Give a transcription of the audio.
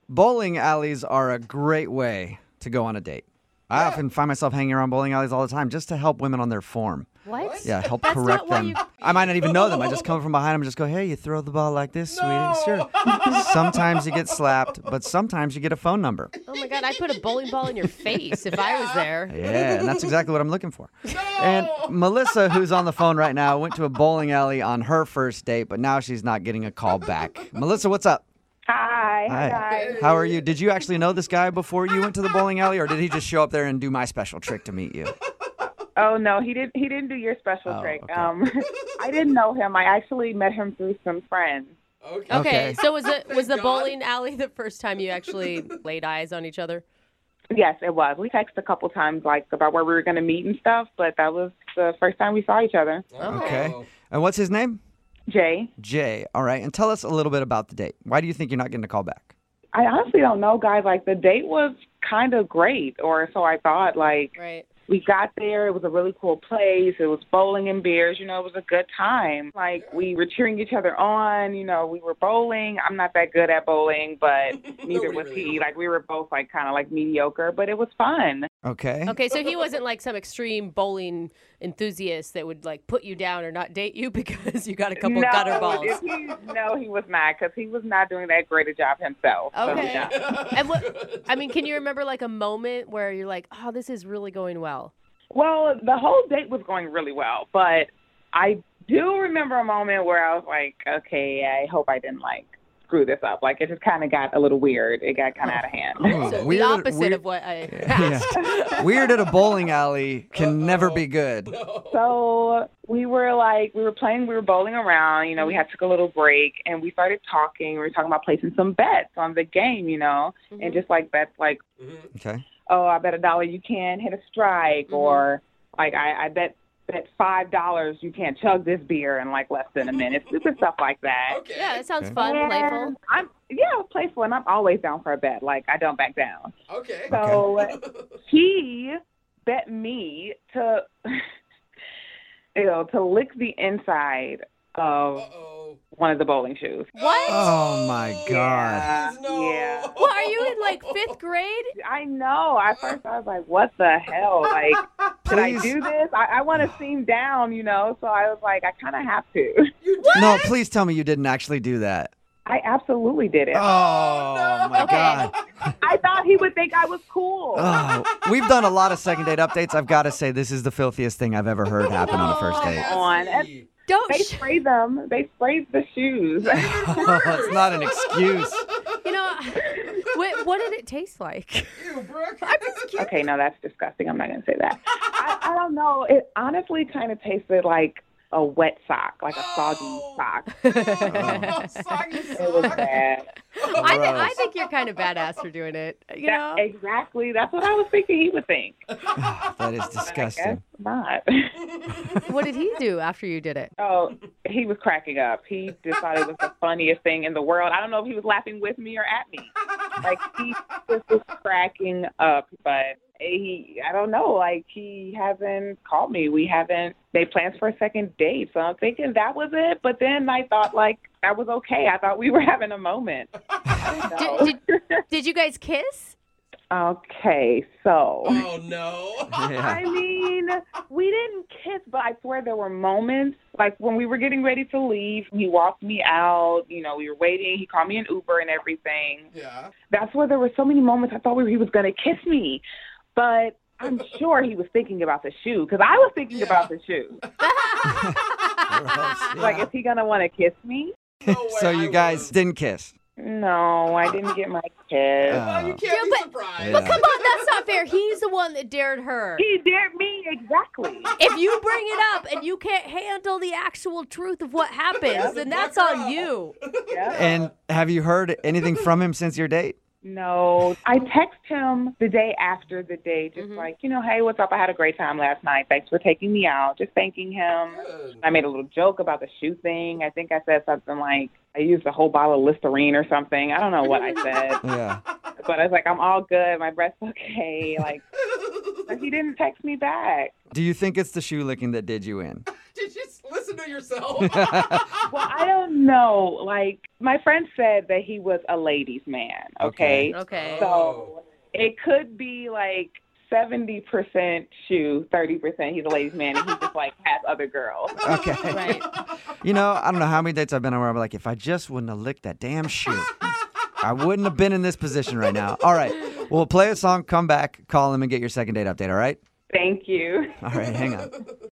Bowling alleys are a great way to go on a date. I often find myself hanging around bowling alleys all the time just to help women on their form. What? Yeah, help That's correct not why them. you- I might not even know them. I just come from behind them and just go, hey, you throw the ball like this, sweetie. Sure. Sometimes you get slapped, but sometimes you get a phone number. Oh my God, I'd put a bowling ball in your face if I was there. Yeah, and that's exactly what I'm looking for. And Melissa, who's on the phone right now, went to a bowling alley on her first date, but now she's not getting a call back. Melissa, what's up? Hi guys. How are you? Did you actually know this guy before you went to the bowling alley, or did he just show up there and do my special trick to meet you? Oh no, he didn't do your special trick. okay. I didn't know him. I actually met him through some friends. Okay, so was the bowling alley the first time you actually laid eyes on each other? Yes, it was. We texted a couple times like about where we were going to meet and stuff, but that was the first time we saw each other. Okay. And what's his name? Jay. Jay. All right. And tell us a little bit about the date. Why do you think you're not getting a call back? I honestly don't know, guys. Like the date was kind of great, or so I thought. Like Right. we got there. It was a really cool place. It was bowling and beers. You know, it was a good time. Like, we were cheering each other on. You know, we were bowling. I'm not that good at bowling, but neither was he. Like, we were both, like, kind of, like, mediocre, but it was fun. Okay. Okay, so he wasn't like some extreme bowling enthusiast that would like put you down or not date you because you got a couple gutter balls. No, he was not, because he was not doing that great a job himself. Okay. So, yeah. And can you remember like a moment where you're like, oh, this is really going well? Well, the whole date was going really well, but I do remember a moment where I was like, okay, I hope I didn't, like, screw this up. Like, it just kind of got a little weird. It got kind of out of hand. So Weird- the opposite weird- of what I asked. Yeah. Weird at a bowling alley can never be good. So we were bowling around, you know, we had took a little break and we started talking. We were talking about placing some bets on the game, you know, and just like bets like, Okay. oh, I bet $1 you can't hit a strike, or like I bet $5 you can't chug this beer in like less than a minute. Stupid stuff like that. Yeah, that sounds fun, playful. I'm playful, and I'm always down for a bet. Like, I don't back down. Okay. So he bet me to, to lick the inside of one of the bowling shoes. What? Oh, my God. Yeah. What, are you in like 5th grade? I know. At first, I was like, what the hell? Like, should I Please. do this? I want to seem down, you know? So I was like, I kind of have to. No, please tell me you didn't actually do that. I absolutely did it. Oh, my God. I thought he would think I was cool. Oh, we've done a lot of second date updates. I've got to say, this is the filthiest thing I've ever heard happen on a first date. Don't. They spray them. They sprayed the shoes. It's not an excuse. You know, what did it taste like? Ew, Brooke. Okay, no, that's disgusting. I'm not going to say that. I don't know. It honestly kind of tasted like a wet sock, like a soggy sock. Soggy It was sock. bad. I think you're kind of badass for doing it. You know? Exactly. That's what I was thinking he would think. That is I guess disgusting. not. What did he do after you did it? Oh, he was cracking up. He just thought it was the funniest thing in the world. I don't know if he was laughing with me or at me. Like, he just was cracking up, but I don't know, like, he hasn't called me. We haven't made plans for a second date, so I'm thinking that was it. But then I thought, like, that was okay. I thought we were having a moment. I don't know. Did you guys kiss? Okay, so. Oh, no. Yeah. I mean, we didn't kiss, but I swear there were moments, like when we were getting ready to leave, he walked me out, you know, we were waiting, he called me an Uber and everything. Yeah. That's where there were so many moments I thought he was going to kiss me, but I'm sure he was thinking about the shoe, because I was thinking about the shoe. Like, is he going to want to kiss me? No way So I you guys didn't kiss. No, I didn't get my kiss. would. You can't Yeah, be but- surprised. But come on, that's not fair. He's the one that dared her. He dared me, exactly. If you bring it up and you can't handle the actual truth of what happens, then that's on you. Yeah. And have you heard anything from him since your date? No, I text him the day after the date, just like, you know, hey, what's up? I had a great time last night. Thanks for taking me out. Just thanking him. Good. I made a little joke about the shoe thing. I think I said something like, I used a whole bottle of Listerine or something. I don't know what I said, Yeah. but I was like, I'm all good. My breath's okay. Like, but he didn't text me back. Do you think it's the shoe licking that did you in? Did you Listen to yourself. Well, I don't know. Like, my friend said that he was a ladies' man, okay? Okay. So it could be like 70% Shu, 30% he's a ladies' man, and he just like has other girls. Okay. Right. You know, I don't know how many dates I've been on where I'm like, if I just wouldn't have licked that damn shoe, I wouldn't have been in this position right now. All right. We'll play a song, come back, call him, and get your second date update, all right? Thank you. All right, hang on.